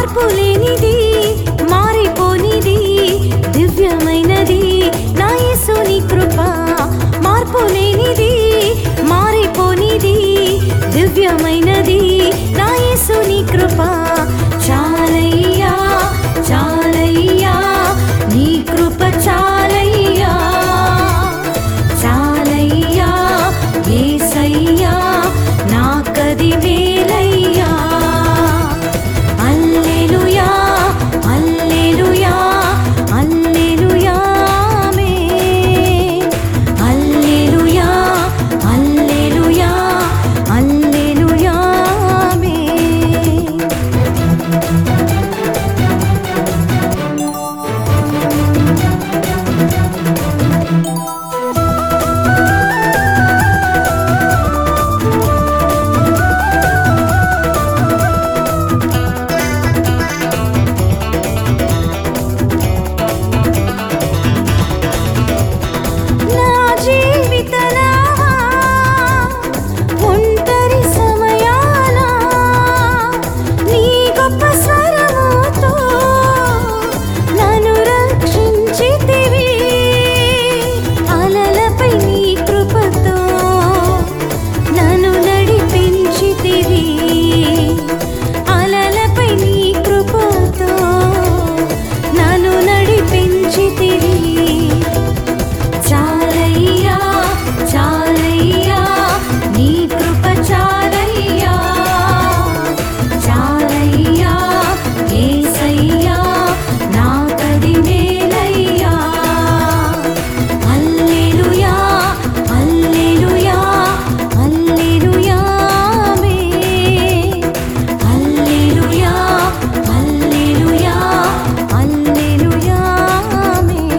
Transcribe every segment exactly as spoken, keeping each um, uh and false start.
మార్పులేనిది మారిపోనిది దివ్యమైనది నా యేసుని కృప మార్పులేనిది మారిపోనిది దివ్యమైనది నా యేసుని కృప చాలయ్యా చాలయ్యా నీ కృప చాలయ్యా చాలయ్యా యేసయ్యా నాకది వేలయ్యా హల్లెలూయా హల్లెలూయా హల్లెలూయా ఆమేన్ హల్లెలూయా హల్లెలూయా హల్లెలూయా ఆమేన్ నా జీవితనావా ఒంటరి సమయాన నీ గొప్ప స్వరముతో నన్ను రక్షించితివి అలలపై నీ కృపతో నన్ను నడిపించితివి అలలపై నీ కృపతో నన్ను నడిపించితివి చాలయ్యా చాలయ్యా నీ కృప చాలయ్యా చాలయ్యా యేసయ్యా నాకది వేలయ్యా హల్లెలూయా హల్లెలూయా హల్లెలూయా ఆమేన్ హల్లెలూయా హల్లెలూయా హల్లెలూయా ఆమేన్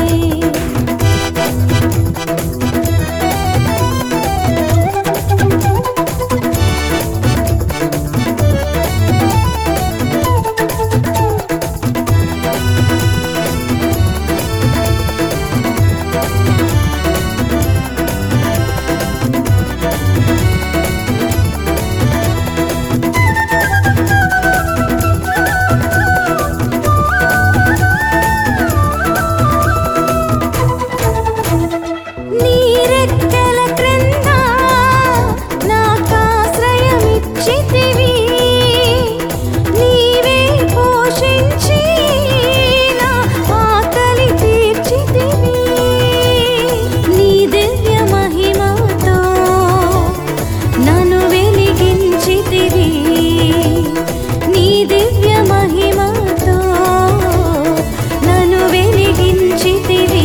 నీ రెక్కల క్రింద నాకాశ్రయమిచ్చితివి నీవే పోషించి నా ఆకలి తీర్చితివి నీ దివ్య మహిమతో నన్ను వెలిగించితివి నీ దివ్య మహిమతో నన్ను వెలిగించితివి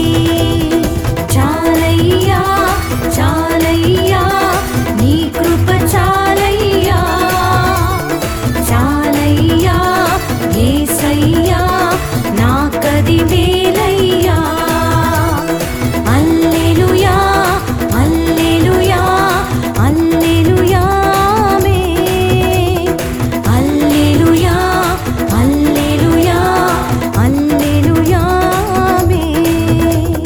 చాలయ్యా చాలయ్యా నీ కృప చాలయ్యా చాలయ్యా యేసయ్యా నాకది వేలయ్యా హల్లెలూయా హల్లెలూయా హల్లెలూయా ఆమేన్ హల్లెలూయా హల్లెలూయా హల్లెలూయా ఆమేన్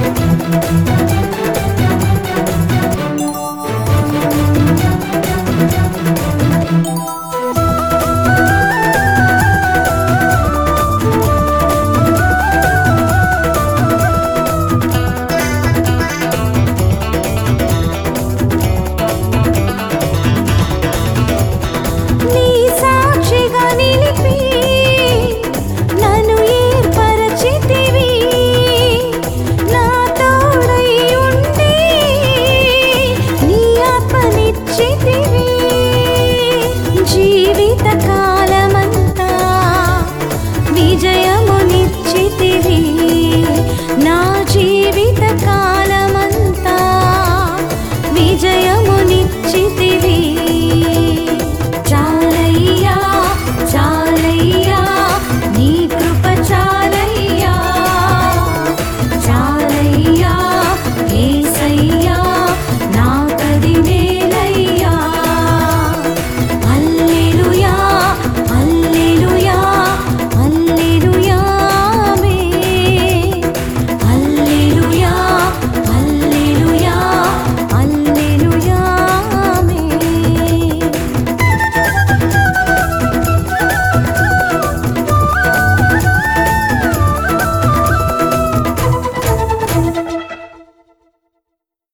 నీ సాక్షిగా నిలిపి నన్ను ఏర్పరచితివి నా తోడై ఉండి నీ ఆత్మనిచ్చితివి జీవిత